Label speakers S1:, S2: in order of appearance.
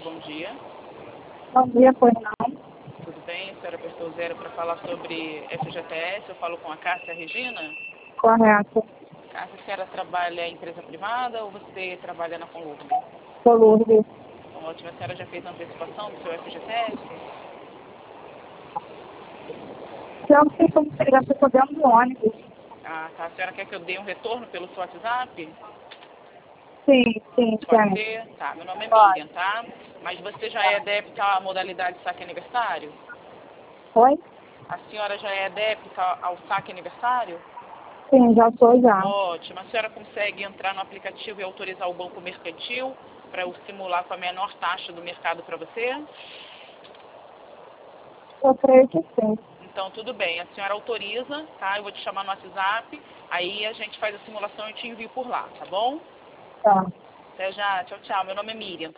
S1: bom dia.
S2: Bom dia, pois não.
S1: Tudo bem? A senhora apertou 0 para falar sobre FGTS. Eu falo com a Cássia Regina.
S2: Correto.
S1: Cássia, a senhora trabalha em empresa privada ou você trabalha na Conlurb?
S2: Colurde.
S1: Então, ótimo. A senhora já fez a antecipação do seu FGTS?
S2: Se eu não sei como pegar, se eu tô dentro do ônibus.
S1: Ah, tá. A senhora quer que eu dê um retorno pelo seu WhatsApp?
S2: Sim,
S1: Pode
S2: tem.
S1: ser? Tá. Meu nome é
S2: Pode.
S1: Miriam, tá? Mas você já é adepta à modalidade saque aniversário?
S2: Oi?
S1: A senhora já é adepta ao saque aniversário?
S2: Sim, já sou já.
S1: Ótimo. A senhora consegue entrar no aplicativo e autorizar o banco mercantil para eu simular com a menor taxa do mercado para você?
S2: Eu creio que sim.
S1: Então, tudo bem. A senhora autoriza, tá? Eu vou te chamar no WhatsApp, aí a gente faz a simulação e te envio por lá, tá bom?
S2: Tá.
S1: Até já. Tchau, tchau. Meu nome é Miriam.